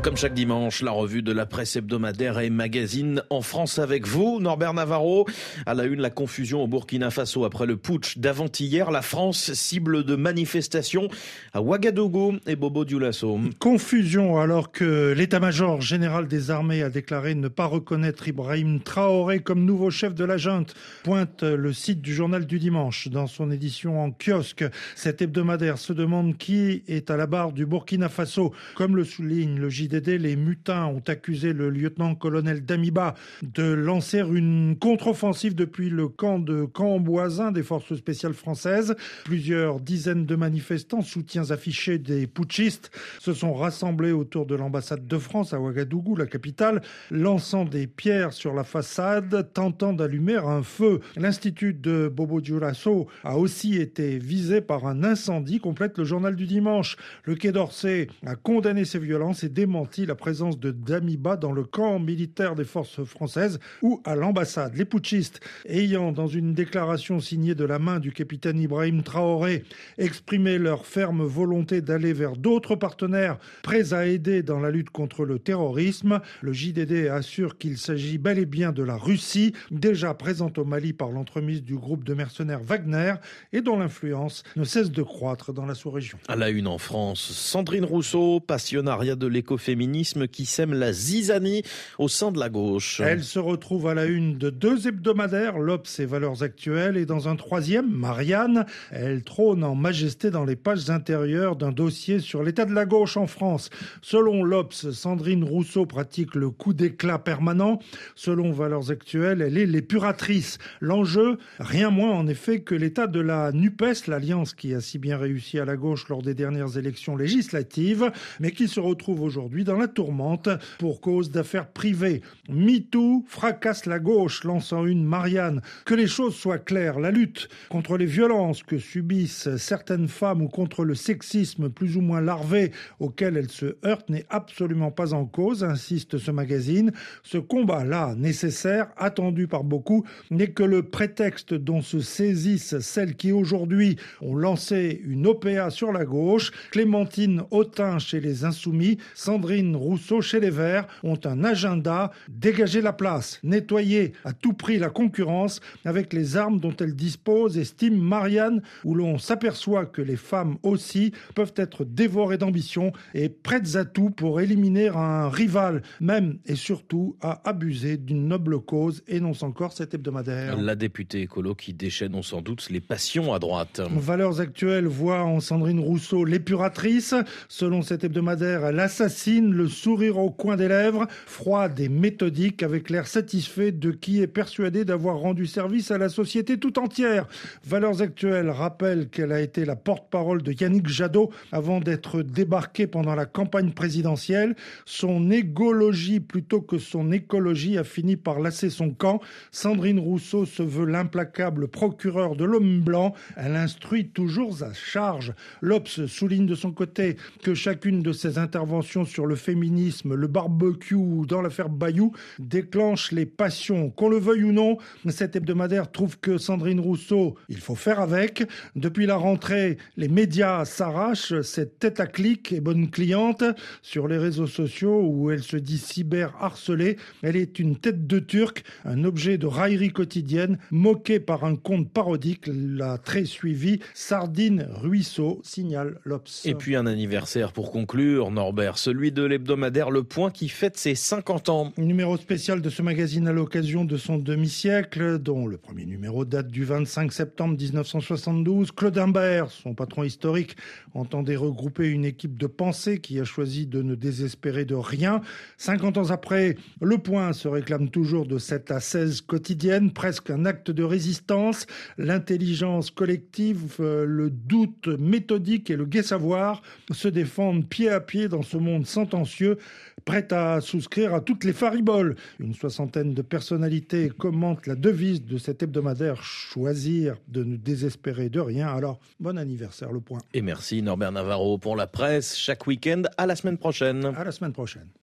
Comme chaque dimanche, la revue de la presse hebdomadaire et magazine en France avec vous, Norbert Navarro. À la une, la confusion au Burkina Faso après le putsch d'avant-hier. La France cible de manifestations à Ouagadougou et Bobo Dioulasso. Confusion alors que l'état-major général des armées a déclaré ne pas reconnaître Ibrahim Traoré comme nouveau chef de la junte. Pointe le site du journal du dimanche. Dans son édition en kiosque, cet hebdomadaire se demande qui est à la barre du Burkina Faso. Comme le souligne le JDD, les mutins ont accusé le lieutenant-colonel Damiba de lancer une contre-offensive depuis le camp de Camboisin des forces spéciales françaises. Plusieurs dizaines de manifestants, soutiens affichés des putschistes, se sont rassemblés autour de l'ambassade de France à Ouagadougou, la capitale, lançant des pierres sur la façade, tentant d'allumer un feu. L'Institut de Bobo Dioulasso a aussi été visé par un incendie, complète le journal du dimanche. Le Quai d'Orsay a condamné ces violences et démenti la présence de Damiba dans le camp militaire des forces françaises ou à l'ambassade. Les putschistes ayant, dans une déclaration signée de la main du capitaine Ibrahim Traoré, exprimé leur ferme volonté d'aller vers d'autres partenaires prêts à aider dans la lutte contre le terrorisme. Le JDD assure qu'il s'agit bel et bien de la Russie, déjà présente au Mali par l'entremise du groupe de mercenaires Wagner et dont l'influence ne cesse de croître dans la sous-région. À la une en France, Sandrine Rousseau, passionnariat de l'écoféminisme qui sème la zizanie au sein de la gauche. Elle se retrouve à la une de 2 hebdomadaires, l'Obs et Valeurs Actuelles, et dans un troisième, Marianne. Elle trône en majesté dans les pages intérieures d'un dossier sur l'état de la gauche en France. Selon l'Obs, Sandrine Rousseau pratique le coup d'éclat permanent. Selon Valeurs Actuelles, elle est l'épuratrice. L'enjeu, rien moins en effet que l'état de la NUPES, l'alliance qui a si bien réussi à la gauche lors des dernières élections législatives, mais qui se retrouve aujourd'hui dans la tourmente pour cause d'affaires privées. MeToo fracasse la gauche, lançant une Marianne. Que les choses soient claires, la lutte contre les violences que subissent certaines femmes ou contre le sexisme plus ou moins larvé auquel elles se heurtent n'est absolument pas en cause, insiste ce magazine. Ce combat-là, nécessaire, attendu par beaucoup, n'est que le prétexte dont se saisissent celles qui aujourd'hui ont lancé une OPA sur la gauche. Clémentine Autain chez les Insoumis, Sandrine Rousseau chez les Verts ont un agenda, dégager la place, nettoyer à tout prix la concurrence avec les armes dont elles disposent, estime Marianne, où l'on s'aperçoit que les femmes aussi peuvent être dévorées d'ambition et prêtes à tout pour éliminer un rival, même et surtout à abuser d'une noble cause, énonce encore cet hebdomadaire. La députée écolo qui déchaîne sans doute les passions à droite. Valeurs Actuelles voit en Sandrine Rousseau l'épuratrice. Selon cet hebdomadaire, elle assassine, le sourire au coin des lèvres, froide et méthodique, avec l'air satisfait de qui est persuadé d'avoir rendu service à la société tout entière. Valeurs Actuelles rappelle qu'elle a été la porte-parole de Yannick Jadot avant d'être débarquée pendant la campagne présidentielle. Son égologie plutôt que son écologie a fini par lasser son camp. Sandrine Rousseau se veut l'implacable procureur de l'homme blanc. Elle instruit toujours à charge. L'Obs souligne de son côté que chacune de ses interventions sur le féminisme, le barbecue ou dans l'affaire Bayou déclenche les passions. Qu'on le veuille ou non, cet hebdomadaire trouve que Sandrine Rousseau, il faut faire avec. Depuis la rentrée, les médias s'arrachent cette tête à clic et bonne cliente. Sur les réseaux sociaux où elle se dit cyber-harcelée, elle est une tête de turc, un objet de raillerie quotidienne, moquée par un compte parodique, la très suivie Sardine Ruisseau, signale l'Obs. Et puis un anniversaire pour conclure, Norbert, celui de l'hebdomadaire Le Point qui fête ses 50 ans. Numéro spécial de ce magazine à l'occasion de son demi-siècle, dont le premier numéro date du 25 septembre 1972. Claude Imbert, son patron historique, entendait regrouper une équipe de pensée qui a choisi de ne désespérer de rien. 50 ans après, Le Point se réclame toujours de cette ascèse quotidienne, presque un acte de résistance. L'intelligence collective, le doute méthodique et le gai savoir se défendent pied à pied dans ce monde sentencieux, prêt à souscrire à toutes les fariboles. Une soixantaine de personnalités commentent la devise de cet hebdomadaire: choisir de ne désespérer de rien. Alors, bon anniversaire, Le Point. Et merci Norbert Navarro pour la presse. Chaque week-end, à la semaine prochaine. À la semaine prochaine.